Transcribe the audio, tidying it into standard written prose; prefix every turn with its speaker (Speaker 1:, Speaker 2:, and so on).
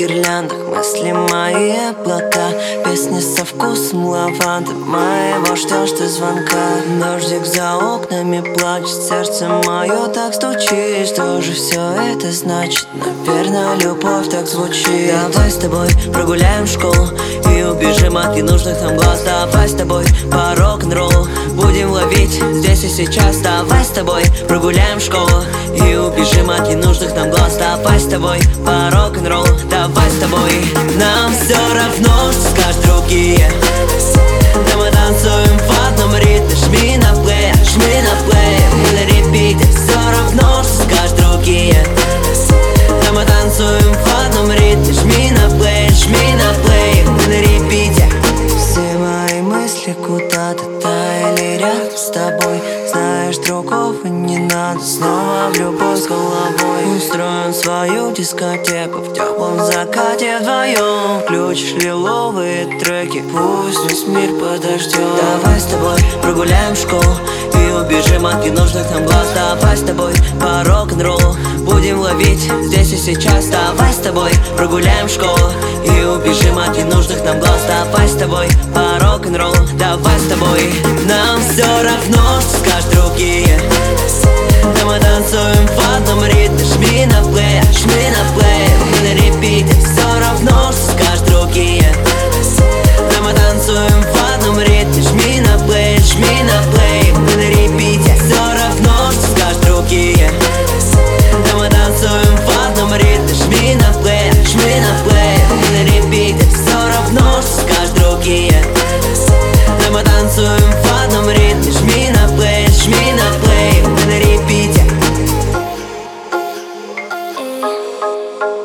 Speaker 1: гирляндах мысли мои облака. Песни со вкусом лаванды, моего ждешь ты звонка. Дождик за окнами плачет, сердце мое так стучит. Что же все это значит? Наверное, любовь так звучит. Давай с тобой прогуляем школу и убежим от ненужных нам глаз. Давай с тобой по рок-н-роллу будем ловить здесь и сейчас. Давай с тобой прогуляем школу и убежим от ненужных нам глаз. Давай с тобой по рок-н-роллу, давай с тобой. Нам все равно, что скажут другие, да мы танцуем в одном ритме. Жми на плей, мы на репите. Все равно, что скажут другие, да мы танцуем в одном ритме. Жми на плей, мы на репите. Все мои мысли куда-то таяли рядом с тобой. Знаешь, другого не надо, снова в любовь с головой. Устроим свою дискотеку в теплом закате вдвоем. Включишь лиловые треки, пусть весь мир подождет. Давай с тобой прогуляем школу и убежим от ненужных нам глаз. Давай с тобой по рок-н-роллу будем ловить здесь и сейчас. Давай с тобой прогуляем школу и убежим от ненужных нам глаз. Давай с тобой по рок-н-роллу, давай с тобой. Нам все равно, что скажут другие, да мы танцуем в одном ритме. Жми на плей, мы на репите. Все равно, что скажут другие, да мы танцуем в одном ритме. Жми на плей, мы на репите. Все равно, что скажут другие, да мы танцуем в одном ритме. Жми на плей, мы на репите. Все равно, что скажут другие, да мы танцуем в одном ритме. Жми на плей, мы на репите.